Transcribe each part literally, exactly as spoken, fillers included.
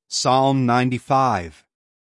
Psalm ninety-five.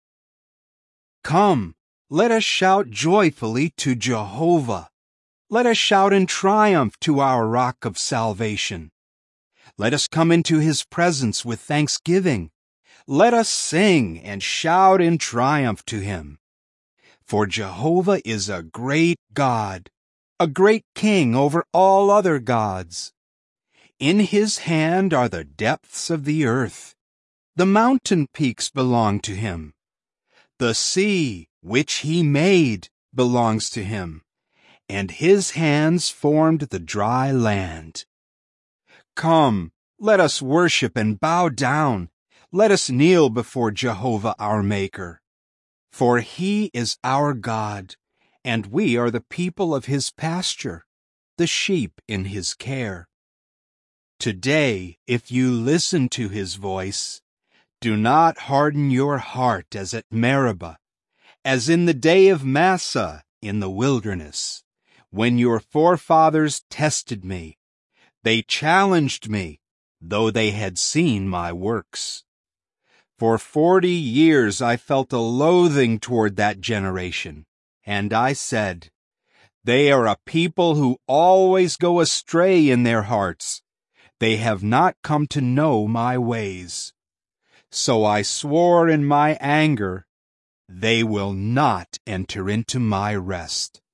Come, let us shout joyfully to Jehovah. Let us shout in triumph to our rock of salvation. Let us come into his presence with thanksgiving. Let us sing and shout in triumph to him. For Jehovah is a great God, a great king over all other gods. In his hand are the depths of the earth. The mountain peaks belong to him. The sea, which he made, belongs to him, and his hands formed the dry land. Come, let us worship and bow down. Let us kneel before Jehovah our Maker. For he is our God, and we are the people of his pasture, the sheep in his care. Today, if you listen to his voice, do not harden your heart as at Meribah, as in the day of Massah in the wilderness, when your forefathers tested me. They challenged me, though they had seen my works. For forty years I felt a loathing toward that generation, and I said, "They are a people who always go astray in their hearts. They have not come to know my ways." So I swore in my anger, "They will not enter into my rest."